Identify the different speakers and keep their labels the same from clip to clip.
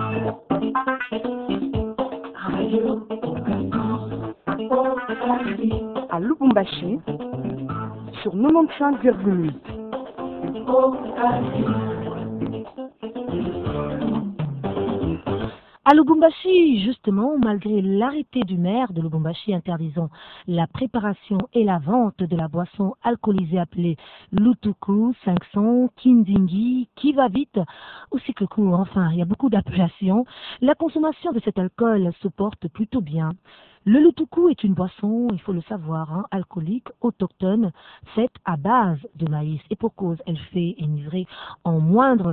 Speaker 1: À Lubumbashi, sur 95,8.
Speaker 2: À Lubumbashi, justement, malgré l'arrêté du maire de Lubumbashi interdisant la préparation et la vente de la boisson alcoolisée appelée Lutuku, 500, Kindingi, qui va vite, ou Sikleku, enfin, il y a beaucoup d'appellations, la consommation de cet alcool se porte plutôt bien. Le Lutuku est une boisson, il faut le savoir, alcoolique, autochtone, faite à base de maïs. Et pour cause, elle fait énivrer en moindre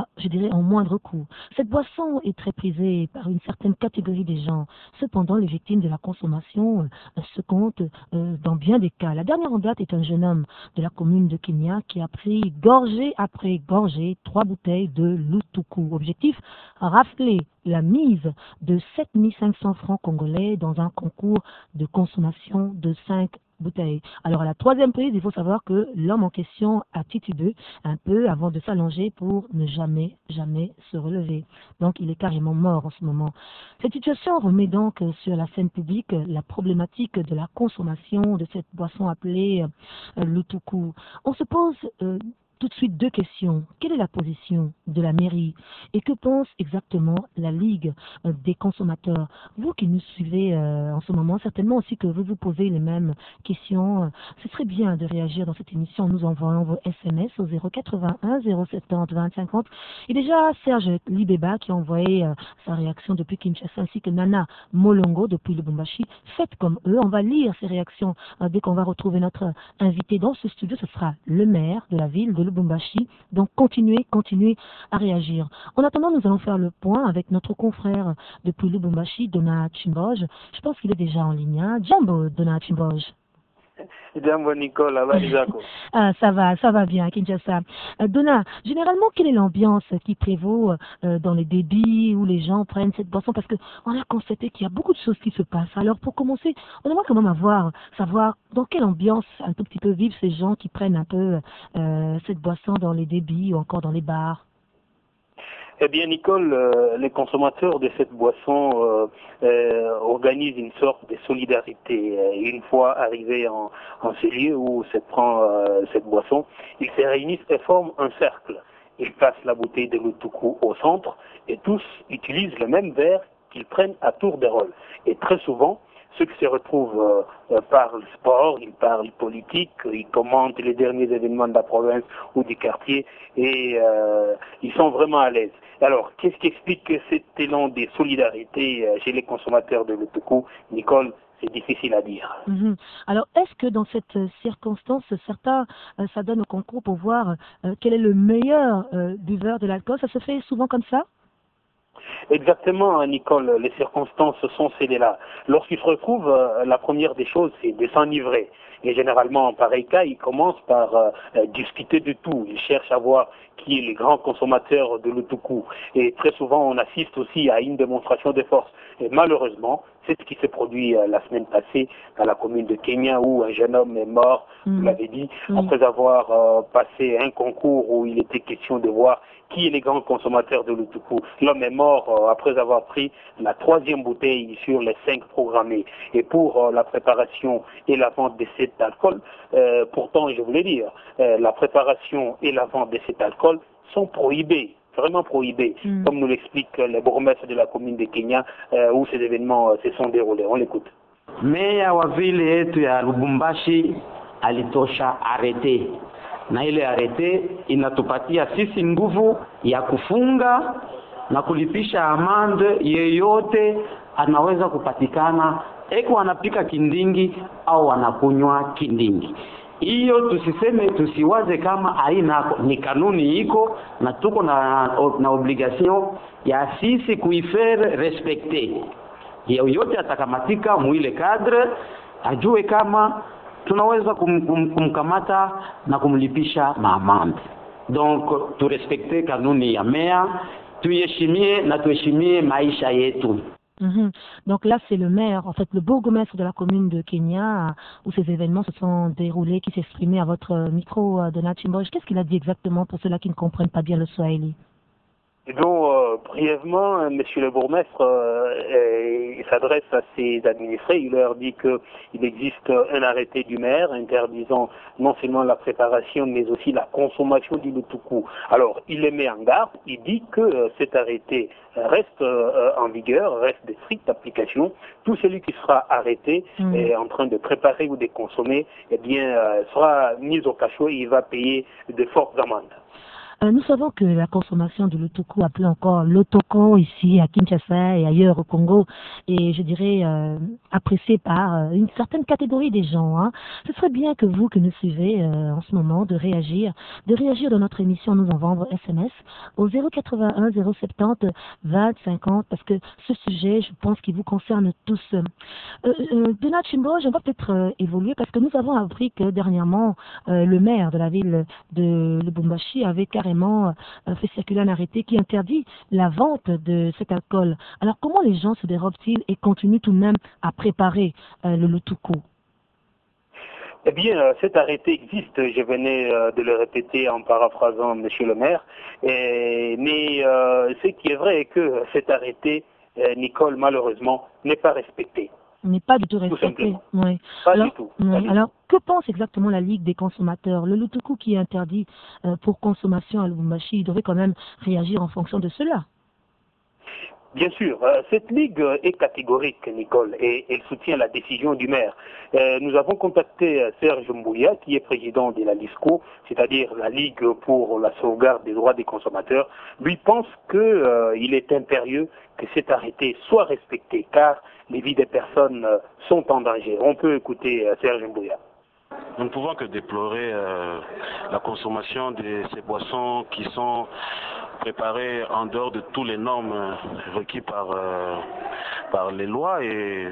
Speaker 2: coût. Cette boisson est très prisée par une certaine catégorie des gens. Cependant, les victimes de la consommation se comptent dans bien des cas. La dernière en date est un jeune homme de la commune de Kenya qui a pris gorgée après gorgée 3 bouteilles de Lutuku. Objectif, rafler la mise de 7500 francs congolais dans un concours de consommation de 5 bouteilles. Alors à la troisième prise, il faut savoir que l'homme en question a titubé un peu avant de s'allonger pour ne jamais se relever. Donc il est carrément mort en ce moment. Cette situation remet donc sur la scène publique la problématique de la consommation de cette boisson appelée Lutuku. On se pose tout de suite 2 questions. Quelle est la position de la mairie et que pense exactement la Ligue des consommateurs? Vous qui nous suivez en ce moment, certainement aussi que vous vous posez les mêmes questions. Ce serait bien de réagir dans cette émission en nous envoyant vos SMS au 081 070 20 50. Et déjà Serge Libeba qui a envoyé sa réaction depuis Kinshasa ainsi que Nana Molongo depuis Lubumbashi. Faites comme eux, on va lire ces réactions dès qu'on va retrouver notre invité dans ce studio. Ce sera le maire de la ville de Lubumbashi. Donc continuez à réagir. En attendant, nous allons faire le point avec notre confrère depuis Lubumbashi, Donat Chimboj. Je pense qu'il est déjà en ligne. Jambo, Donat Chimboj.
Speaker 3: Jambo Nicole,
Speaker 2: ça va bien, Kinshasa. Donna, généralement, quelle est l'ambiance qui prévaut dans les débits où les gens prennent cette boisson? Parce que on a constaté qu'il y a beaucoup de choses qui se passent. Alors, pour commencer, on aimerait quand même savoir dans quelle ambiance un tout petit peu vivent ces gens qui prennent un peu cette boisson dans les débits ou encore dans les bars.
Speaker 3: Eh bien, Nicole, les consommateurs de cette boisson organisent une sorte de solidarité. Une fois arrivés en ces lieux où se prend cette boisson, ils se réunissent et forment un cercle. Ils placent la bouteille de Lutuku au centre et tous utilisent le même verre qu'ils prennent à tour de rôle. Et très souvent, ceux qui se retrouvent parlent sport, ils parlent politique, ils commentent les derniers événements de la province ou du quartier et ils sont vraiment à l'aise. Alors, qu'est-ce qui explique cet élan de solidarité chez les consommateurs de Lutuku, Nicole? C'est difficile à dire.
Speaker 2: Alors, est-ce que dans cette circonstance, certains s'adonnent au concours pour voir quel est le meilleur buveur de l'alcool? Ça se fait souvent comme ça?
Speaker 3: Exactement, Nicole, les circonstances sont celles-là. Lorsqu'ils se retrouvent, la première des choses, c'est de s'enivrer. Et généralement, en pareil cas, ils commencent par discuter de tout. Ils cherchent à voir qui est le grand consommateur de Lutuku. Et très souvent, on assiste aussi à une démonstration de force. Et malheureusement, c'est ce qui s'est produit la semaine passée dans la commune de Kenya où un jeune homme est mort, vous l'avez dit, après avoir passé un concours où il était question de voir qui est le grand consommateur de Lutuku. L'homme est mort après avoir pris la 3e bouteille sur les 5 programmées. Et pour la préparation et la vente de cet alcool, pourtant, je voulais dire, la préparation et la vente de cet alcool sont prohibés. Vraiment prohibé, comme nous l'explique le bourgmestre de la commune de Kenya où ces événements se sont déroulés. On l'écoute.
Speaker 4: Meya wa vile yetu ya Lubumbashi alitosha arete, na ile arete inatupatia sisi nguvu ya kufunga na kulipisha amande yeyote anaweza kupatikana eko anapika kindingi au anakunywa kindingi. Hiyo tusiwaze kama aina ni kanuni iko na tuko na obligation ya sisi kuifere respecte. Yoyote atakamatika muile cadre ajue kama tunaweza kumkamata na kumlipisha maamande. Donc tu respecte kanuni ya meya, tuheshimie na tuheshimie maisha yetu.
Speaker 2: Donc là, c'est le maire, en fait, le bourgmestre de la commune de Kenya, où ces événements se sont déroulés, qui s'exprimait à votre micro de Nachimboj. Qu'est-ce qu'il a dit exactement pour ceux-là qui ne comprennent pas bien le Swahili?
Speaker 3: Et donc, brièvement, monsieur le bourgmestre s'adresse à ses administrés. Il leur dit qu'il existe un arrêté du maire interdisant non seulement la préparation, mais aussi la consommation du lutuku. Alors, il les met en garde. Il dit que cet arrêté reste en vigueur, reste de stricte application. Tout celui qui sera arrêté en train de préparer ou de consommer, eh bien, sera mis au cachot et il va payer de fortes amendes.
Speaker 2: Nous savons que la consommation de l'otoku, appelé encore l'otoko ici à Kinshasa et ailleurs au Congo, est, je dirais, appréciée par une certaine catégorie des gens. Hein. Ce serait bien que vous, que nous suivez en ce moment, de réagir dans notre émission Nous en vendre SMS au 081 070 20 50, parce que ce sujet, je pense qu'il vous concerne tous. Donat Chimboj, on va peut-être évoluer, parce que nous avons appris que dernièrement, le maire de la ville de Lubumbashi avait carrément fait circuler un arrêté qui interdit la vente de cet alcool. Alors comment les gens se dérobent-ils et continuent tout de même à préparer le lutuku?
Speaker 3: Eh bien, cet arrêté existe, je venais de le répéter en paraphrasant monsieur le maire, mais ce qui est vrai est que cet arrêté, Nicole, malheureusement, n'est pas respecté.
Speaker 2: N'est pas du tout respecté. Oui.
Speaker 3: Pas du tout.
Speaker 2: Alors, que pense exactement la Ligue des consommateurs? Le lutuku qui est interdit pour consommation à Lubumbashi, il devrait quand même réagir en fonction de cela.
Speaker 3: Bien sûr, cette ligue est catégorique, Nicole, et elle soutient la décision du maire. Nous avons contacté Serge Mbouya, qui est président de la LISCO, c'est-à-dire la Ligue pour la sauvegarde des droits des consommateurs. Lui pense qu'il est impérieux que cet arrêté soit respecté, car les vies des personnes sont en danger. On peut écouter Serge Mbouya.
Speaker 5: Nous ne pouvons que déplorer la consommation de ces boissons qui sont préparées en dehors de toutes les normes requises par les lois et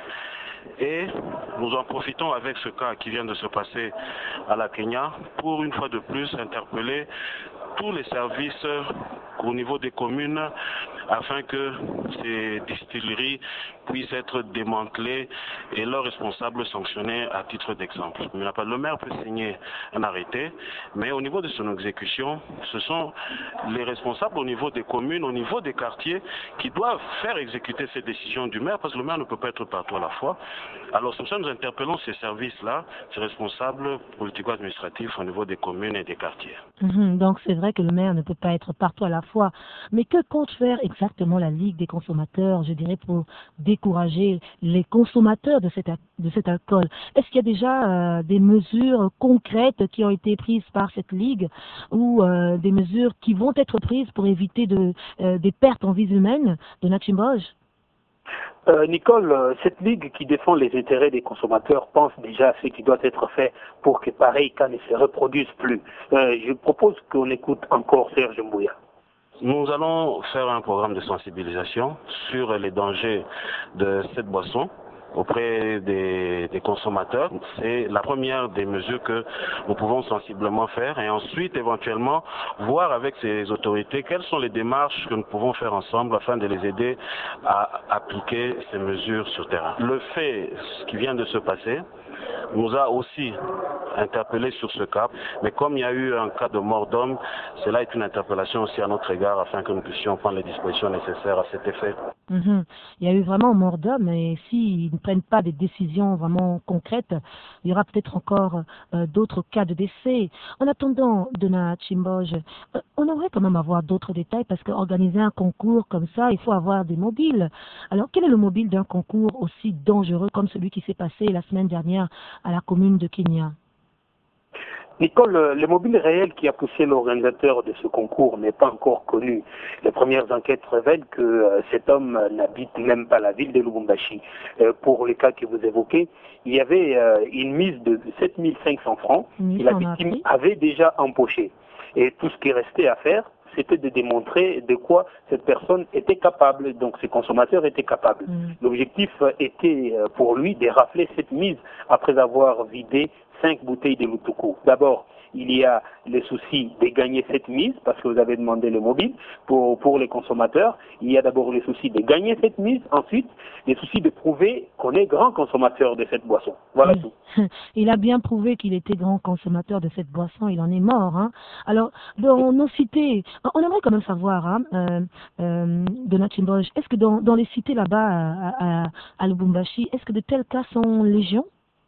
Speaker 5: nous en profitons avec ce cas qui vient de se passer à la Kenya pour une fois de plus interpeller tous les services au niveau des communes afin que ces distilleries puissent être démantelées et leurs responsables sanctionnés à titre d'exemple. Le maire peut signer un arrêté, mais au niveau de son exécution, ce sont les responsables au niveau des communes, au niveau des quartiers qui doivent faire exécuter ces décisions du maire parce que le maire ne peut pas être partout à la fois. Alors c'est pour ça que nous interpellons ces services-là, ces responsables politico-administratifs au niveau des communes et des quartiers.
Speaker 2: Donc c'est vrai que le maire ne peut pas être partout à la fois. Mais que compte faire exactement la Ligue des consommateurs, je dirais, pour décourager les consommateurs de cet alcool? Est-ce qu'il y a déjà des mesures concrètes qui ont été prises par cette Ligue ou des mesures qui vont être prises pour éviter des pertes en vies humaines de Nachimboj?
Speaker 3: Nicole, cette ligue qui défend les intérêts des consommateurs pense déjà à ce qui doit être fait pour que pareil cas ne se reproduise plus. Je propose qu'on écoute encore Serge Mbouya.
Speaker 5: Nous allons faire un programme de sensibilisation sur les dangers de cette boisson auprès des consommateurs. C'est la première des mesures que nous pouvons sensiblement faire et ensuite éventuellement voir avec ces autorités quelles sont les démarches que nous pouvons faire ensemble afin de les aider à appliquer ces mesures sur terrain. Le fait, ce qui vient de se passer, nous a aussi interpellés sur ce cas, mais comme il y a eu un cas de mort d'homme, cela est une interpellation aussi à notre égard afin que nous puissions prendre les dispositions nécessaires à cet effet.
Speaker 2: Il y a eu vraiment mort d'homme et s'ils ne prennent pas des décisions vraiment concrètes, il y aura peut-être encore d'autres cas de décès. En attendant, Donat Chimboj, on aimerait quand même avoir d'autres détails parce qu'organiser un concours comme ça, il faut avoir des mobiles. Alors quel est le mobile d'un concours aussi dangereux comme celui qui s'est passé la semaine dernière à la commune de Kenya?
Speaker 3: Nicole, le mobile réel qui a poussé l'organisateur de ce concours n'est pas encore connu. Les premières enquêtes révèlent que cet homme n'habite même pas la ville de Lubumbashi. Pour les cas que vous évoquez, il y avait une mise de 7500 francs que la victime avait déjà empoché. Et tout ce qui restait à faire, c'était de démontrer de quoi cette personne était capable, donc ces consommateurs étaient capables. L'objectif était pour lui de rafler cette mise après avoir vidé 5 bouteilles de lutuku. D'abord, il y a les soucis de gagner cette mise, parce que vous avez demandé le mobile pour les consommateurs. Il y a d'abord les soucis de gagner cette mise, ensuite les soucis de prouver qu'on est grand consommateur de cette boisson. Voilà tout.
Speaker 2: Il a bien prouvé qu'il était grand consommateur de cette boisson, il en est mort. Hein. Alors, dans nos cités, on aimerait quand même savoir, hein, Donat Chimboge, est-ce que dans les cités là-bas à Lubumbashi, est-ce que de tels cas sont légion?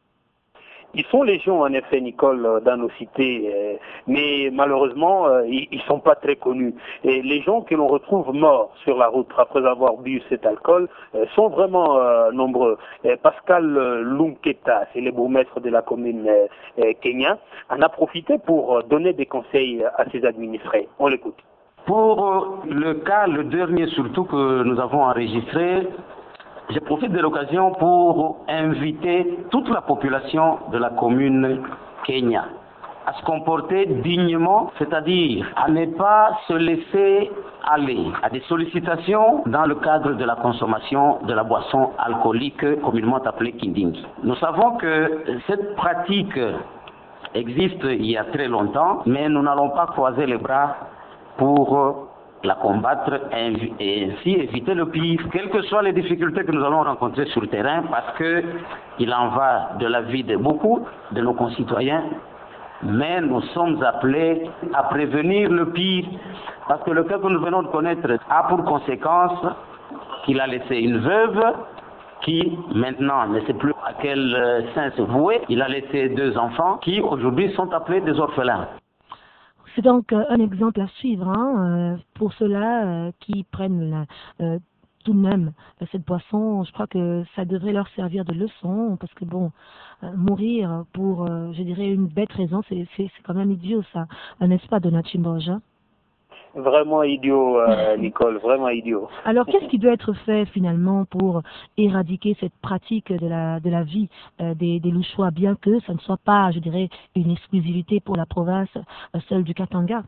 Speaker 3: Ils sont légion, en effet, Nicole, dans nos cités, mais malheureusement, ils ne sont pas très connus. Et les gens que l'on retrouve morts sur la route après avoir bu cet alcool sont vraiment nombreux. Pascal Lunketa, c'est le bourgmestre de la commune Kenya, en a profité pour donner des conseils à ses administrés. On l'écoute.
Speaker 4: Pour le cas, le dernier surtout que nous avons enregistré, je profite de l'occasion pour inviter toute la population de la commune Kenya à se comporter dignement, c'est-à-dire à ne pas se laisser aller à des sollicitations dans le cadre de la consommation de la boisson alcoolique communément appelée Kindingi. Nous savons que cette pratique existe il y a très longtemps, mais nous n'allons pas croiser les bras pour la combattre et ainsi éviter le pire, quelles que soient les difficultés que nous allons rencontrer sur le terrain, parce que il en va de la vie de beaucoup de nos concitoyens, mais nous sommes appelés à prévenir le pire, parce que le cas que nous venons de connaître a pour conséquence qu'il a laissé une veuve qui maintenant ne sait plus à quel sein se vouer, il a laissé 2 enfants qui aujourd'hui sont appelés des orphelins.
Speaker 2: C'est donc un exemple à suivre hein, pour ceux-là qui prennent tout de même cette boisson. Je crois que ça devrait leur servir de leçon parce que bon, mourir pour, je dirais, une bête raison, c'est quand même idiot ça, n'est-ce pas, Donat Chimboge?
Speaker 3: Vraiment idiot, Nicole, vraiment idiot.
Speaker 2: Alors, qu'est-ce qui doit être fait finalement pour éradiquer cette pratique de la vie des Louchois, bien que ça ne soit pas, je dirais, une exclusivité pour la province seule du Katanga?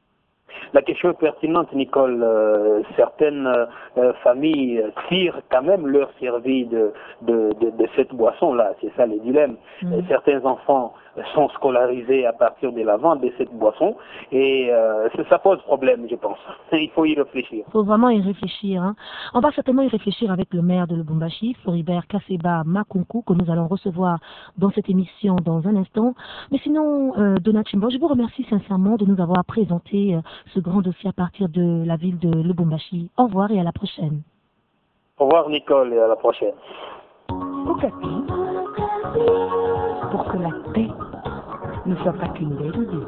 Speaker 3: La question est pertinente, Nicole. Certaines familles tirent quand même leur survie de cette boisson-là. C'est ça le dilemme. Certains enfants sont scolarisés à partir de la vente de cette boisson et ça pose problème, je pense. Il faut y réfléchir.
Speaker 2: Il faut vraiment y réfléchir. Hein. On va certainement y réfléchir avec le maire de Lubumbashi, Floribert Kasseba Makunku, que nous allons recevoir dans cette émission dans un instant. Mais sinon, Donat Chimboge, je vous remercie sincèrement de nous avoir présenté ce grand dossier à partir de la ville de Lubumbashi. Au revoir et à la prochaine.
Speaker 3: Au revoir, Nicole, et à la prochaine.
Speaker 1: Okapi, pour que la paix ne soit pas qu'une belle idée.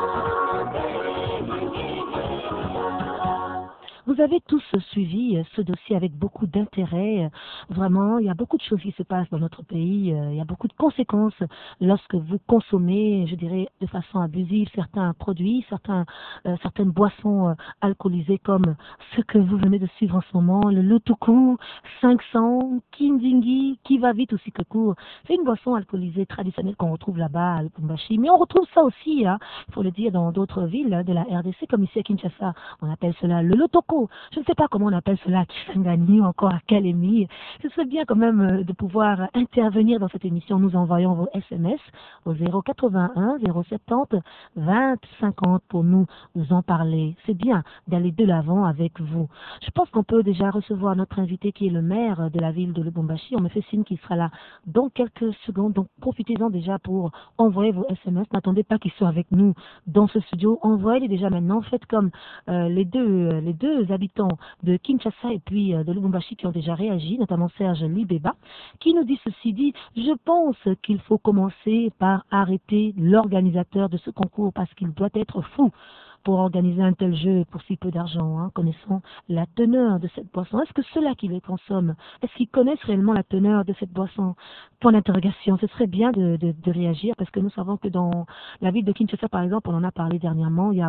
Speaker 2: Vous avez tous suivi ce dossier avec beaucoup d'intérêt. Vraiment, il y a beaucoup de choses qui se passent dans notre pays. Il y a beaucoup de conséquences lorsque vous consommez, je dirais, de façon abusive certains produits, certaines boissons alcoolisées comme ce que vous venez de suivre en ce moment, le Lutuku 500, Kindingi, qui va vite aussi que court. C'est une boisson alcoolisée traditionnelle qu'on retrouve là-bas à Lubumbashi. Mais on retrouve ça aussi, hein, il faut le dire, dans d'autres villes de la RDC, comme ici à Kinshasa. On appelle cela le Lotoko. Je ne sais pas comment on appelle cela à Kisangani ou encore à Kalemi. Ce serait bien quand même de pouvoir intervenir dans cette émission. Nous envoyons vos SMS au 081 070 20 50 pour nous en parler. C'est bien d'aller de l'avant avec vous. Je pense qu'on peut déjà recevoir notre invité qui est le maire de la ville de Lubumbashi. On me fait signe qu'il sera là dans quelques secondes. Donc profitez-en déjà pour envoyer vos SMS. N'attendez pas qu'il soit avec nous dans ce studio. Envoyez-les déjà maintenant. Faites comme les deux habitants de Kinshasa et puis de Lubumbashi qui ont déjà réagi, notamment Serge Libeba, qui nous dit ceci dit, je pense qu'il faut commencer par arrêter l'organisateur de ce concours parce qu'il doit être fou pour organiser un tel jeu pour si peu d'argent, hein, connaissant la teneur de cette boisson. Est-ce que ceux-là qui les consomment, est-ce qu'ils connaissent réellement la teneur de cette boisson? Point d'interrogation. Ce serait bien de réagir parce que nous savons que dans la ville de Kinshasa, par exemple, on en a parlé dernièrement, il y a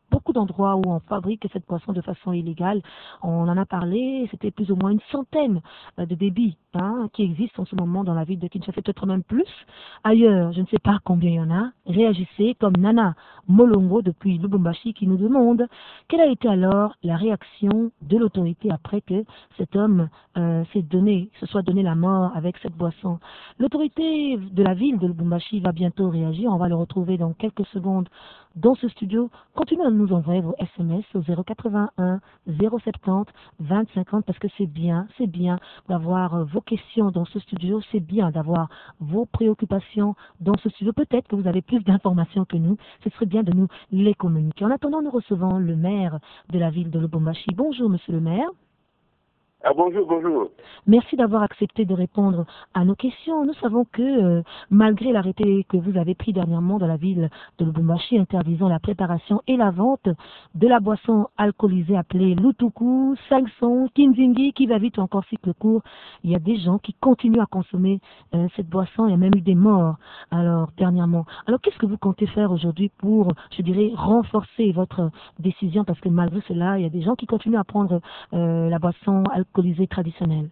Speaker 2: beaucoup d'endroits où on fabrique cette boisson de façon illégale. On en a parlé, c'était plus ou moins une centaine de débits qui existent en ce moment dans la ville de Kinshasa, peut-être même plus. Ailleurs, je ne sais pas combien il y en a. Réagissez comme Nana Molongo depuis Lubumbashi qui nous demande quelle a été alors la réaction de l'autorité après que cet homme se soit donné la mort avec cette boisson. L'autorité de la ville de Lubumbashi va bientôt réagir. On va le retrouver dans quelques secondes dans ce studio. Continuez à nous envoyer vos SMS au 081 070 2050 parce que c'est bien d'avoir vos questions dans ce studio, c'est bien d'avoir vos préoccupations dans ce studio. Peut-être que vous avez plus d'informations que nous, ce serait bien de nous les communiquer. En attendant, nous recevons le maire de la ville de Lubumbashi. Bonjour, monsieur le maire.
Speaker 6: Ah, bonjour.
Speaker 2: Merci d'avoir accepté de répondre à nos questions. Nous savons que malgré l'arrêté que vous avez pris dernièrement dans la ville de Lubumbashi interdisant la préparation et la vente de la boisson alcoolisée appelée Lutuku, Sangson, Kinzingi, qui va vite ou encore cycle court, il y a des gens qui continuent à consommer cette boisson. Il y a même eu des morts dernièrement. Alors qu'est-ce que vous comptez faire aujourd'hui pour, je dirais, renforcer votre décision parce que malgré cela, il y a des gens qui continuent à prendre la boisson alcoolisée traditionnelle.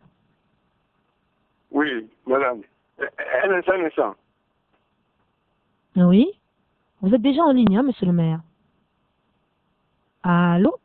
Speaker 6: Oui, madame. Un instant.
Speaker 2: Oui. Vous êtes déjà en ligne, monsieur le maire. Allô?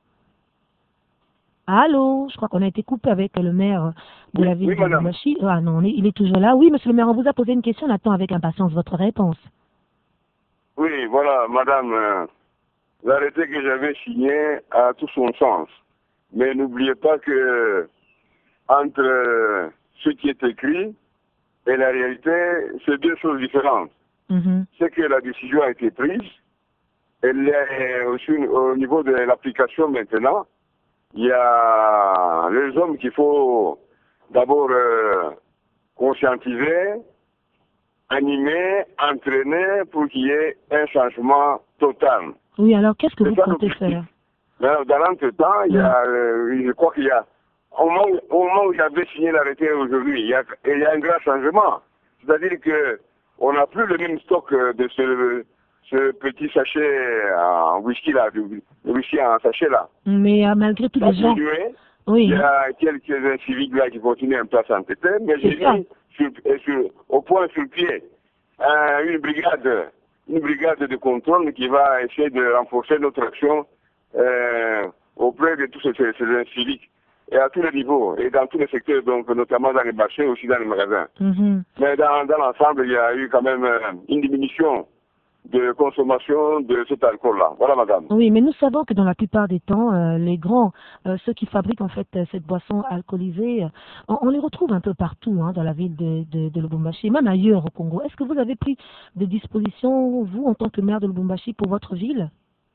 Speaker 2: Je crois qu'on a été coupé avec le maire de la ville de Lubumbashi. Ah non, il est toujours là. Oui, monsieur le maire, on vous a posé une question. On attend avec impatience votre réponse.
Speaker 6: Oui, voilà, madame. L'arrêté que j'avais signé a tout son sens. Mais n'oubliez pas que entre ce qui est écrit et la réalité, c'est deux choses différentes. C'est que la décision a été prise, elle est aussi au niveau de l'application maintenant. Il y a les hommes qu'il faut d'abord conscientiser, animer, entraîner pour qu'il y ait un changement total.
Speaker 2: Oui, alors qu'est-ce que vous comptez faire?
Speaker 6: Dans l'entretemps, il y a, je crois qu'il y a, au moment où j'avais signé l'arrêté aujourd'hui, il y a un grand changement. C'est-à-dire que on n'a plus le même stock de ce petit sachet en whisky là, le whisky en sachet là.
Speaker 2: Mais malgré tout, les gens...
Speaker 6: Oui. Il y a quelques civiques là qui continuent un peu à s'entêter, mais j'ai mis au point sur le pied une brigade de contrôle qui va essayer de renforcer notre action auprès de tous ces civiques et à tous les niveaux et dans tous les secteurs, donc notamment dans les marchés, aussi dans les magasins. Mais dans l'ensemble, il y a eu quand même une diminution de consommation de cet alcool-là. Voilà, madame.
Speaker 2: Oui, mais nous savons que dans la plupart des temps, les grands, ceux qui fabriquent en fait cette boisson alcoolisée, on les retrouve un peu partout dans la ville de Lubumbashi, même ailleurs au Congo. Est-ce que vous avez pris des dispositions, vous, en tant que maire de Lubumbashi, pour votre ville?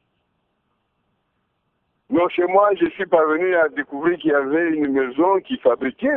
Speaker 6: Non, chez moi, je suis parvenu à découvrir qu'il y avait une maison qui fabriquait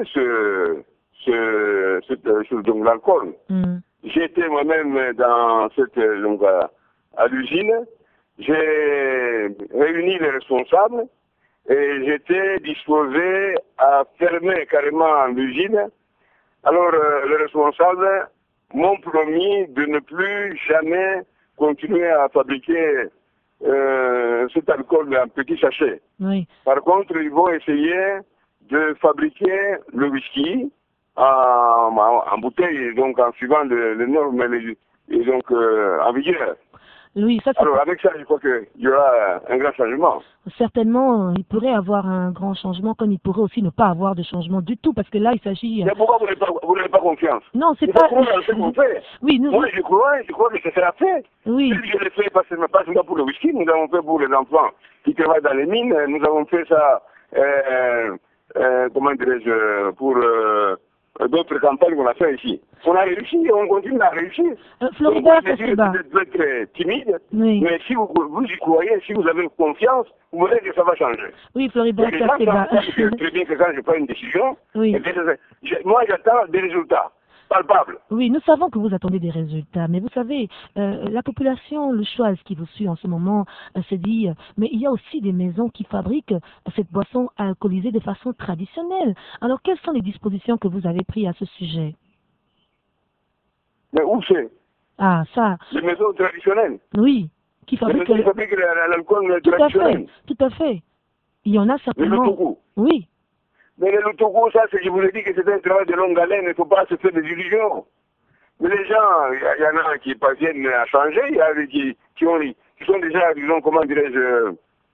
Speaker 6: donc l'alcool. J'étais moi-même dans à l'usine. J'ai réuni les responsables et j'étais disposé à fermer carrément l'usine. Alors, les responsables m'ont promis de ne plus jamais continuer à fabriquer cet alcool en petit sachet.
Speaker 2: Oui.
Speaker 6: Par contre, ils vont essayer de fabriquer le whisky en bouteille, donc en suivant les normes et donc en vigueur.
Speaker 2: Oui, ça,
Speaker 6: alors avec ça, je crois qu'il y aura un grand changement.
Speaker 2: Certainement, il pourrait avoir un grand changement, comme il pourrait aussi ne pas avoir de changement du tout, parce que là, il s'agit...
Speaker 6: Mais pourquoi vous n'avez pas confiance?
Speaker 2: Non, c'est pas...
Speaker 6: Moi, je crois que ça sera fait.
Speaker 2: Oui.
Speaker 6: Je l'ai fait pas seulement pour le whisky, nous avons fait pour les enfants qui travaillent dans les mines, nous avons fait ça, comment dirais-je, pour... d'autres campagnes qu'on a fait ici. On a réussi, on continue à réussir.
Speaker 2: Floribert
Speaker 6: Vous êtes très timide,
Speaker 2: oui.
Speaker 6: Mais si vous y croyez, si vous avez confiance, vous verrez que ça va changer.
Speaker 2: Oui, Floribert Kasseba.
Speaker 6: Très bien que quand je prends une décision,
Speaker 2: oui.
Speaker 6: Moi j'attends des résultats palpables.
Speaker 2: Oui, nous savons que vous attendez des résultats, mais vous savez, la population, le choix qui vous suit en ce moment, se dit, mais il y a aussi des maisons qui fabriquent cette boisson alcoolisée de façon traditionnelle. Alors, quelles sont les dispositions que vous avez prises à ce sujet?
Speaker 6: Mais où c'est?
Speaker 2: Ah, ça.
Speaker 6: Les maisons traditionnelles?
Speaker 2: Oui. qui fabriquent
Speaker 6: l'alcool
Speaker 2: tout à
Speaker 6: traditionnel.
Speaker 2: fait, tout à fait. Il y en a certainement.
Speaker 6: Le Lutuku.
Speaker 2: Oui.
Speaker 6: Mais le Lutuku, ça, je vous ai dit que c'est un travail de longue haleine, il ne faut pas se faire des illusions. Mais les gens, il y en a qui parviennent à changer, il y a qui sont déjà, disons, comment dirais-je,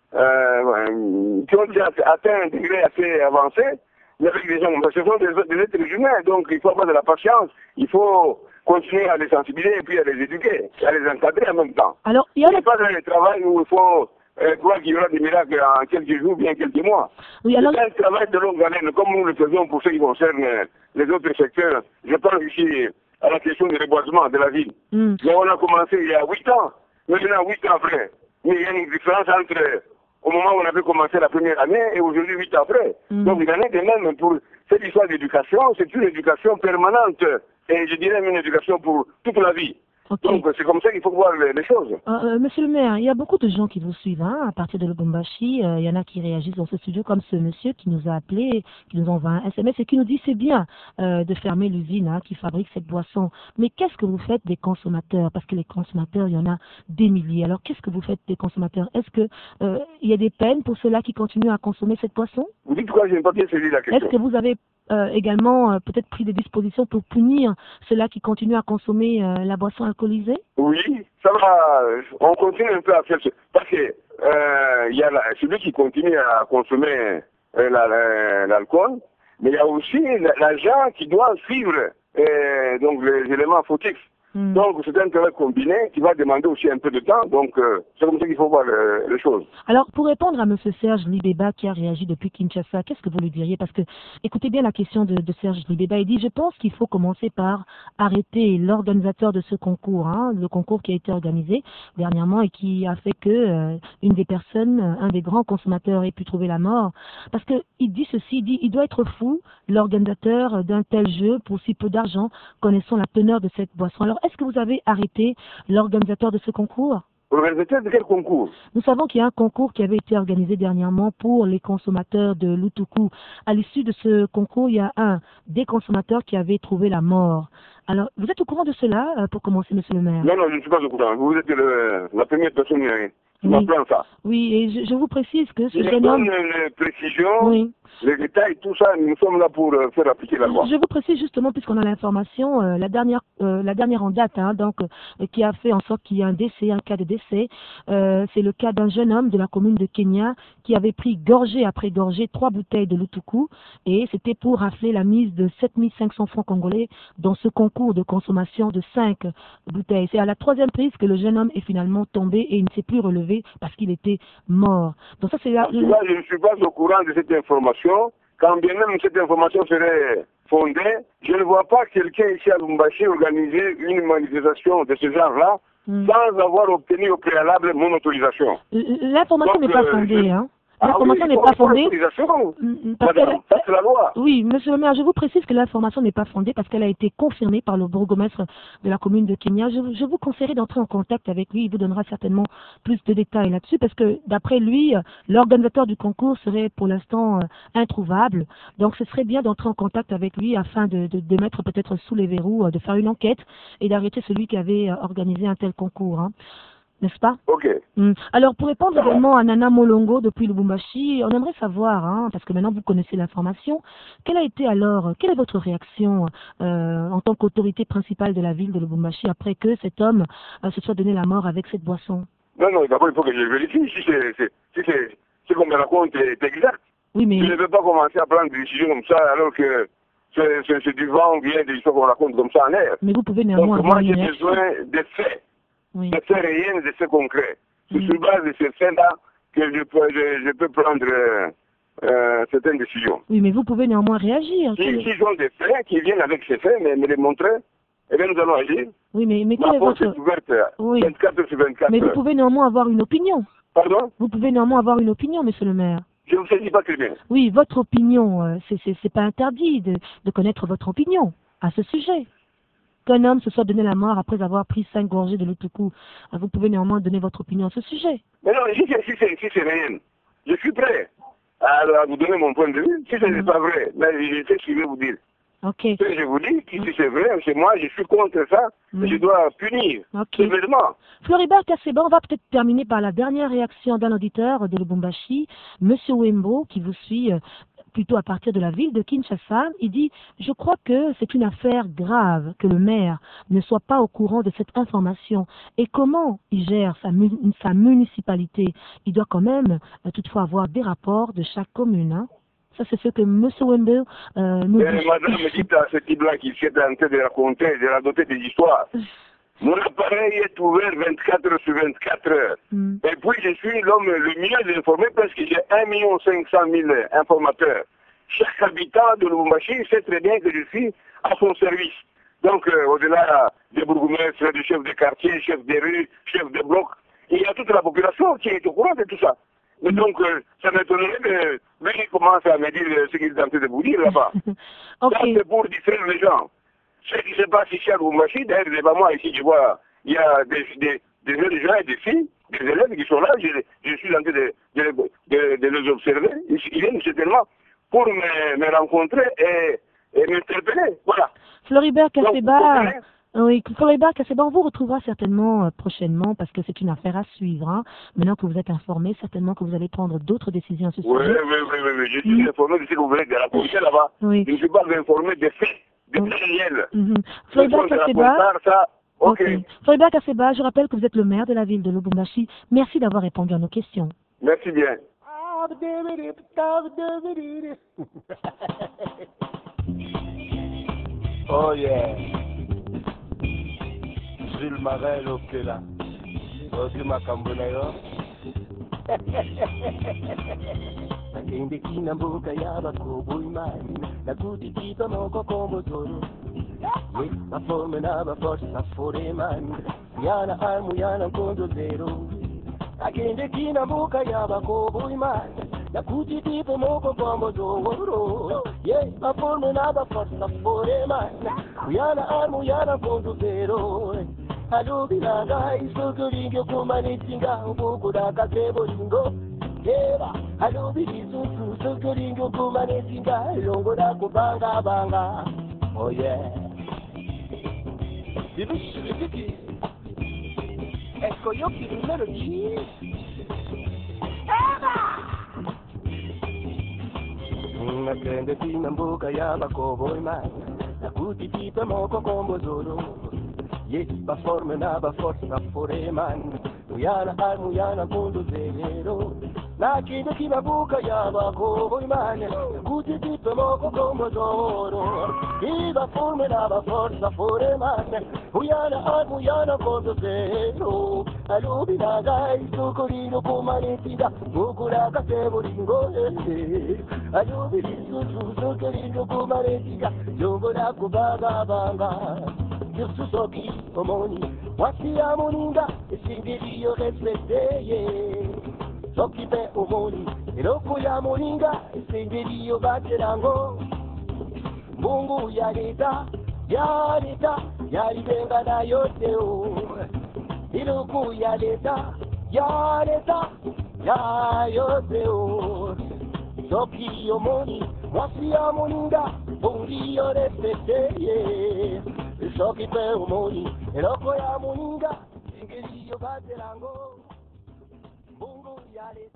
Speaker 6: qui ont déjà atteint un degré assez avancé. Mais avec des gens, ce sont des êtres humains, donc il faut avoir de la patience, il faut continuer à les sensibiliser et puis à les éduquer, à les encadrer en même temps.
Speaker 2: Alors, il y a
Speaker 6: pas dans le travail où il faut croire qu'il y aura des miracles en quelques jours, bien quelques mois.
Speaker 2: Oui, alors...
Speaker 6: C'est un travail de longue haleine, comme nous le faisons pour ce qui concerne les autres secteurs. Je pense ici à la question du reboisement de la ville. Mais on a commencé il y a 8 ans, maintenant 8 ans après. Mais il y a une différence entre au moment où on avait commencé la première année et aujourd'hui 8 ans après. Donc il en est de même pour cette histoire d'éducation, c'est une éducation permanente et je dirais une éducation pour toute la vie. Okay. Donc c'est comme ça qu'il faut voir les choses.
Speaker 2: Monsieur le maire, il y a beaucoup de gens qui vous suivent hein, à partir de Lubumbashi. Il y en a qui réagissent dans ce studio comme ce monsieur qui nous a appelé, qui nous envoie un SMS et qui nous dit c'est bien de fermer l'usine hein, qui fabrique cette boisson. Mais qu'est-ce que vous faites des consommateurs? Parce que les consommateurs, il y en a des milliers. Alors qu'est-ce que vous faites des consommateurs? Est-ce que il y a des peines pour ceux-là qui continuent à consommer cette boisson?
Speaker 6: Vous dites quoi? Je n'ai pas bien saisi la question.
Speaker 2: Est-ce que vous avez également peut-être pris des dispositions pour punir ceux-là qui continuent à consommer la boisson alcoolisée?
Speaker 6: Oui, ça va. On continue un peu à faire ça. Parce que il y a celui qui continue à consommer l'alcool, mais il y a aussi l'agent qui doit suivre donc les éléments fautifs. Donc c'est un travail combiné qui va demander aussi un peu de temps. Donc c'est comme ça qu'il faut voir les choses.
Speaker 2: Alors pour répondre à M. Serge Libeba qui a réagi depuis Kinshasa, qu'est-ce que vous lui diriez? Parce que écoutez bien la question de Serge Libeba. Il dit je pense qu'il faut commencer par arrêter l'organisateur de ce concours, hein, le concours qui a été organisé dernièrement et qui a fait que une des personnes, un des grands consommateurs ait pu trouver la mort. Parce que il dit ceci, il dit il doit être fou l'organisateur d'un tel jeu pour si peu d'argent connaissant la teneur de cette boisson. Alors est-ce que vous avez arrêté l'organisateur de ce concours?
Speaker 6: L'organisateur de quel concours?
Speaker 2: Nous savons qu'il y a un concours qui avait été organisé dernièrement pour les consommateurs de Lutuku. À l'issue de ce concours, il y a un des consommateurs qui avait trouvé la mort. Alors, vous êtes au courant de cela, pour commencer, monsieur le maire?
Speaker 6: Non, non, je ne suis pas au courant. Vous êtes la première personne qui m'apprend ça.
Speaker 2: Oui, et je vous précise que ce
Speaker 6: jeune homme... les précisions, oui. Les détails, tout ça, nous sommes là pour faire appliquer la loi.
Speaker 2: Je vous précise justement, puisqu'on a l'information, la dernière en date, hein, donc, qui a fait en sorte qu'il y ait un décès, un cas de décès. C'est le cas d'un jeune homme de la commune de Kenya qui avait pris gorgée après gorgée 3 bouteilles de Lutuku et c'était pour rafler la mise de 7500 francs congolais dans ce concours de consommation de 5 bouteilles. C'est à la 3e prise que le jeune homme est finalement tombé et il ne s'est plus relevé parce qu'il était mort. Donc ça, c'est là.
Speaker 6: Je ne suis pas au courant de cette information. Quand bien même cette information serait fondée, je ne vois pas quelqu'un ici à Lubumbashi organiser une manifestation de ce genre-là sans avoir obtenu au préalable mon autorisation.
Speaker 2: L'information n'est pas fondée, hein. L'information n'est pas fondée.
Speaker 6: Madame, ça c'est la loi.
Speaker 2: Oui, monsieur le maire, je vous précise que l'information n'est pas fondée parce qu'elle a été confirmée par le bourgmestre de la commune de Kenya. Je vous conseillerais d'entrer en contact avec lui. Il vous donnera certainement plus de détails là-dessus parce que d'après lui, l'organisateur du concours serait pour l'instant introuvable. Donc ce serait bien d'entrer en contact avec lui afin de mettre peut-être sous les verrous, de faire une enquête et d'arrêter celui qui avait organisé un tel concours. Hein. N'est-ce pas?
Speaker 6: Ok.
Speaker 2: Alors, pour répondre également à Nana Molongo depuis Lubumbashi, on aimerait savoir, hein, parce que maintenant vous connaissez l'information, quelle est votre réaction en tant qu'autorité principale de la ville de Lubumbashi après que cet homme se soit donné la mort avec cette boisson?
Speaker 6: Non, d'abord il faut que je vérifie si ce qu'on me raconte est exact.
Speaker 2: Oui, mais...
Speaker 6: Je ne veux pas commencer à prendre des décisions comme ça alors que c'est du vent vient des histoires qu'on raconte comme ça en l'air.
Speaker 2: Mais vous pouvez néanmoins...
Speaker 6: Donc moi j'ai besoin des faits.
Speaker 2: Oui.
Speaker 6: Des faits réels, des faits concrets. C'est sur base de ces faits-là que je peux prendre certaines décisions.
Speaker 2: Oui, mais vous pouvez néanmoins réagir.
Speaker 6: Si ils ont des faits qui viennent avec ces faits, me les montrer, eh bien nous allons agir.
Speaker 2: Oui, mais quelle est votre...
Speaker 6: est ouverte 24/24.
Speaker 2: Mais vous pouvez néanmoins avoir une opinion.
Speaker 6: Pardon?
Speaker 2: Vous pouvez néanmoins avoir une opinion, monsieur le maire.
Speaker 6: Je ne vous saisis pas très bien.
Speaker 2: Oui, votre opinion, c'est pas interdit de connaître votre opinion à ce sujet. Qu'un homme se soit donné la mort après avoir pris 5 gorgées de Lutuku, vous pouvez néanmoins donner votre opinion à ce sujet.
Speaker 6: Mais non, si c'est réel, je suis prêt à vous donner mon point de vue. Si ce n'est pas vrai, mais je sais ce que je vais vous dire.
Speaker 2: Ok.
Speaker 6: Ce que je vous dis, si c'est vrai, c'est moi, je suis contre ça, je dois punir sévèrement.
Speaker 2: Floribert Kasseba, on va peut-être terminer par la dernière réaction d'un auditeur de Lubumbashi, Monsieur Wembo, qui vous suit plutôt à partir de la ville de Kinshasa. Il dit « Je crois que c'est une affaire grave que le maire ne soit pas au courant de cette information. Et comment il gère sa municipalité? Il doit quand même toutefois avoir des rapports de chaque commune. Hein. » Ça, c'est ce que M. Wembo nous dit.
Speaker 6: Madame me dit à ce type-là qui s'est en train de raconter, de raconter des histoires. Mon appareil est ouvert 24 heures sur 24 heures. Et puis, je suis l'homme le mieux informé parce que j'ai 1 500 000 informateurs. Chaque habitant de Lubumbashi sait très bien que je suis à son service. Donc, au-delà des bourgmestres, des chefs de quartier, chefs de rue, chefs de bloc, il y a toute la population qui est au courant de tout ça. Mais donc, ça m'étonnerait de lui qui commence à me dire ce qu'il est en train de vous dire là-bas. Ça, c'est pour distraire les gens. Ce qui se passe ici à Lubumbashi, d'ailleurs, devant moi, ici, je vois, il y a des jeunes gens et des filles, des élèves qui sont là, je suis en train de les observer. Ils viennent certainement pour me rencontrer et m'interpeller. Voilà.
Speaker 2: Floribert Kasseba, oui, Floribert Kasseba, on vous retrouvera certainement prochainement parce que c'est une affaire à suivre. Hein. Maintenant que vous êtes informé, certainement que vous allez prendre d'autres décisions à ce sujet.
Speaker 6: Oui, je suis informé de ce que vous voulez de la police là-bas.
Speaker 2: Oui.
Speaker 6: Je ne suis pas informé des faits.
Speaker 2: Floribert Kasseba, Floribert Kasseba, je rappelle que vous êtes le maire de la ville de Lubumbashi. Merci d'avoir répondu à nos questions.
Speaker 6: Merci bien.
Speaker 7: Oh yeah. Jules Marel Okela. Ozi makambuna yo. Nakende kina mbuga y'abakoboyi mani nakuti kita moko komozoro ye maforme n'abaforce afore mani yana armu yana nkondo zero nakende kina mbuga y'abakoboyi mani nakuti kita moko komozoro ye maforme n'abaforce afore mani yana armu yana nkondo zero alubiraga isogoringe kumanitinga ubukura kakebo lingo Eva, alubirizuzu sogoringe kumanitinga longo da kubanga banga. Oh yeah. Dibishiki. Ecco io chi numero 10. Eva! Nakende tina mbuga y'abakoboyi mani nakuti kita moko kombozoro ye baforme n'abaforce afore mani muyana armu yana mpundu zero nakinde kibabuka y'abakoboyi mani nakuti kita moko kombozoro ye baforme n'abaforce afore mani muyana armu yana mpundu zero alubinaga isukurino kumanitinga mukulaga sebulingo alubirizuzu sukurino kumanitinga longo da kubaga banga Soki omoni wasi ya moninga esingiriyo respecteye Soki pe omoni eloko ya moninga esingiriyo baterango Mungu ya leta yalibenga na yote o Iloko ya leta ya yote o Soki omoni wasi ya moninga bungiyo respecteye Soki pe umoni, eloko ya muninga, ingeriyo baterango, mungu yale.